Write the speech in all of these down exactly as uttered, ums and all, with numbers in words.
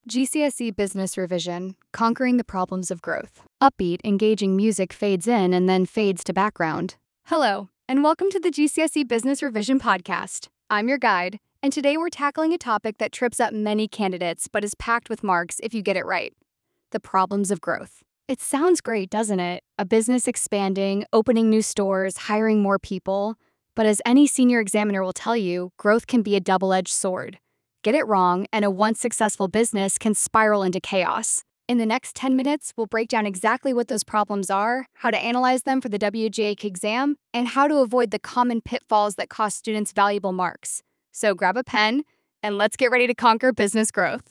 G C S E Business Revision, Conquering the Problems of Growth. Upbeat, engaging music fades in and then fades to background. Hello, and welcome to the G C S E Business Revision podcast. I'm your guide, and today we're tackling a topic that trips up many candidates but is packed with marks if you get it right. The problems of growth. It sounds great, doesn't it? A business expanding, opening new stores, hiring more people. But as any senior examiner will tell you, growth can be a double-edged sword. Get it wrong, and a once successful business can spiral into chaos. In the next ten minutes, we'll break down exactly what those problems are, how to analyze them for the W G A C exam, and how to avoid the common pitfalls that cost students valuable marks. So grab a pen, and let's get ready to conquer business growth.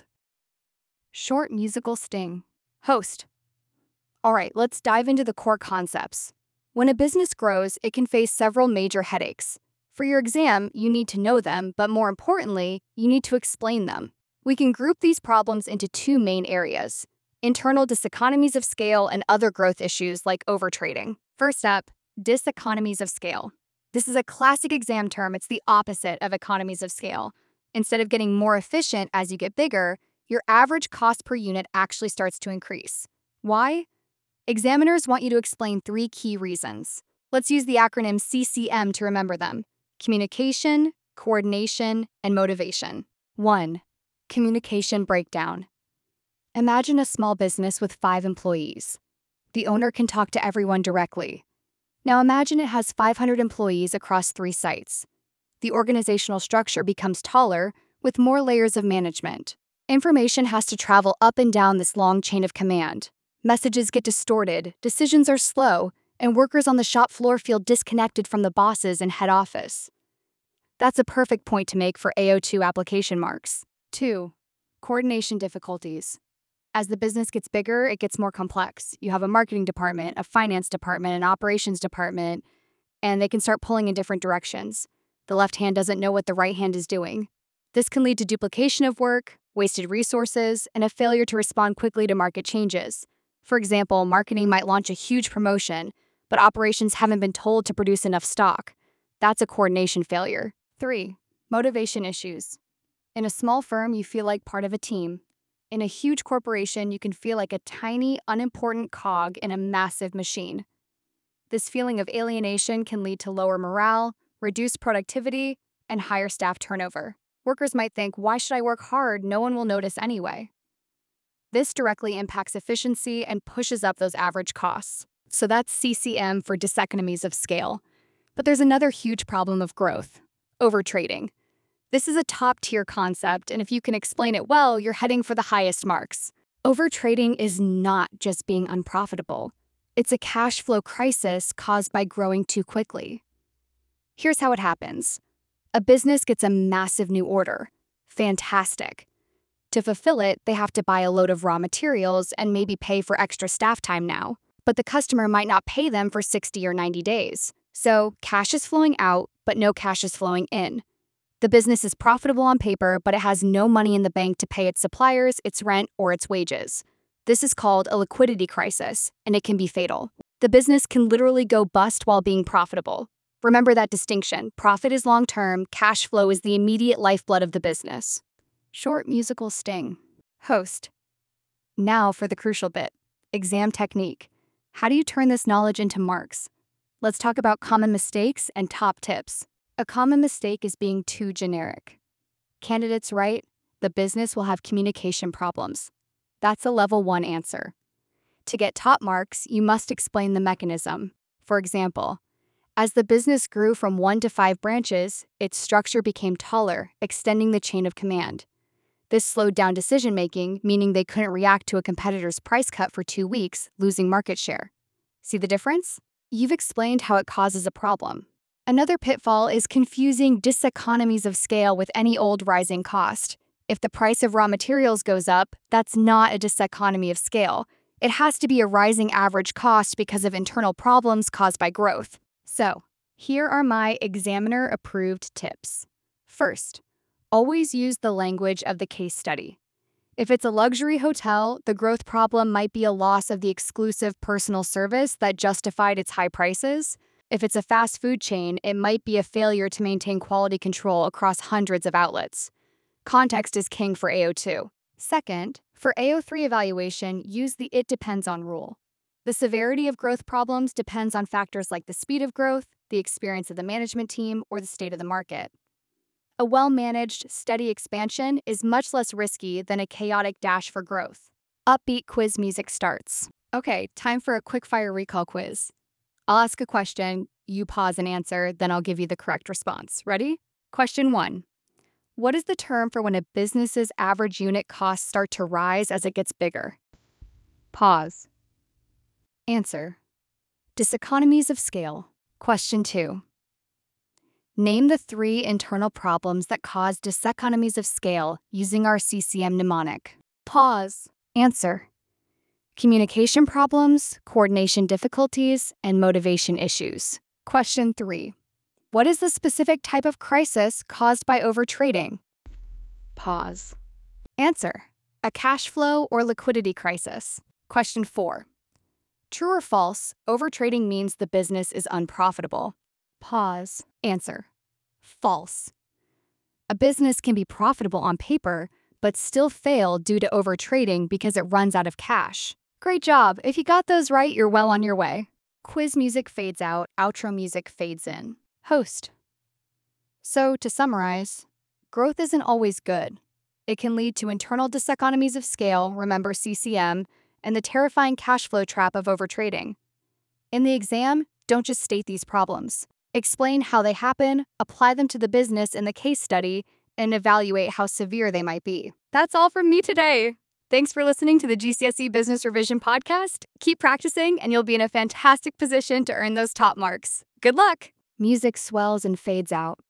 Short musical sting. Host. All right, let's dive into the core concepts. When a business grows, it can face several major headaches. For your exam, you need to know them, but more importantly, you need to explain them. We can group these problems into two main areas: internal diseconomies of scale and other growth issues like overtrading. First up, diseconomies of scale. This is a classic exam term. It's the opposite of economies of scale. Instead of getting more efficient as you get bigger, your average cost per unit actually starts to increase. Why? Examiners want you to explain three key reasons. Let's use the acronym C C M to remember them: communication, coordination, and motivation. one. Communication breakdown. Imagine a small business with five employees. The owner can talk to everyone directly. Now imagine it has five hundred employees across three sites. The organizational structure becomes taller with more layers of management. Information has to travel up and down this long chain of command. Messages get distorted, decisions are slow, and workers on the shop floor feel disconnected from the bosses in head office. That's a perfect point to make for A O two application marks. two. Coordination difficulties. As the business gets bigger, it gets more complex. You have a marketing department, a finance department, an operations department, and they can start pulling in different directions. The left hand doesn't know what the right hand is doing. This can lead to duplication of work, wasted resources, and a failure to respond quickly to market changes. For example, marketing might launch a huge promotion, but operations haven't been told to produce enough stock. That's a coordination failure. three. Motivation issues. In a small firm, you feel like part of a team. In a huge corporation, you can feel like a tiny, unimportant cog in a massive machine. This feeling of alienation can lead to lower morale, reduced productivity, and higher staff turnover. Workers might think, why should I work hard? No one will notice anyway. This directly impacts efficiency and pushes up those average costs. So that's C C M for diseconomies of scale. But there's another huge problem of growth: overtrading. This is a top-tier concept, and if you can explain it well, you're heading for the highest marks. Overtrading is not just being unprofitable. It's a cash flow crisis caused by growing too quickly. Here's how it happens. A business gets a massive new order. Fantastic. To fulfill it, they have to buy a load of raw materials and maybe pay for extra staff time now. But the customer might not pay them for sixty or ninety days. So cash is flowing out, but no cash is flowing in. The business is profitable on paper, but it has no money in the bank to pay its suppliers, its rent, or its wages. This is called a liquidity crisis, and it can be fatal. The business can literally go bust while being profitable. Remember that distinction. Profit is long-term, cash flow is the immediate lifeblood of the business. Short musical sting. Host. Now for the crucial bit: exam technique. How do you turn this knowledge into marks? Let's talk about common mistakes and top tips. A common mistake is being too generic. Candidates write, the business will have communication problems. That's a level one answer. To get top marks, you must explain the mechanism. For example, as the business grew from one to five branches, its structure became taller, extending the chain of command. This slowed down decision-making, meaning they couldn't react to a competitor's price cut for two weeks, losing market share. See the difference? You've explained how it causes a problem. Another pitfall is confusing diseconomies of scale with any old rising cost. If the price of raw materials goes up, that's not a diseconomy of scale. It has to be a rising average cost because of internal problems caused by growth. So, here are my examiner-approved tips. First, always use the language of the case study. If it's a luxury hotel, the growth problem might be a loss of the exclusive personal service that justified its high prices. If it's a fast food chain, it might be a failure to maintain quality control across hundreds of outlets. Context is king for A O two. Second, for A O three evaluation, use the it depends on rule. The severity of growth problems depends on factors like the speed of growth, the experience of the management team, or the state of the market. A well-managed, steady expansion is much less risky than a chaotic dash for growth. Upbeat quiz music starts. Okay, time for a quick-fire recall quiz. I'll ask a question, you pause and answer, then I'll give you the correct response. Ready? Question one. What is the term for when a business's average unit costs start to rise as it gets bigger? Pause. Answer. Diseconomies of scale. Question two. Name the three internal problems that cause diseconomies of scale using our C C M mnemonic. Pause. Answer. Communication problems, coordination difficulties, and motivation issues. Question three. What is the specific type of crisis caused by overtrading? Pause. Answer. A cash flow or liquidity crisis. Question four. True or false, overtrading means the business is unprofitable. Pause. Answer. False. A business can be profitable on paper, but still fail due to overtrading because it runs out of cash. Great job! If you got those right, you're well on your way. Quiz music fades out, outro music fades in. Host. So, to summarize, growth isn't always good. It can lead to internal diseconomies of scale, remember C C M, and the terrifying cash flow trap of overtrading. In the exam, don't just state these problems. Explain how they happen, apply them to the business in the case study, and evaluate how severe they might be. That's all from me today. Thanks for listening to the G C S E Business Revision Podcast. Keep practicing, and you'll be in a fantastic position to earn those top marks. Good luck! Music swells and fades out.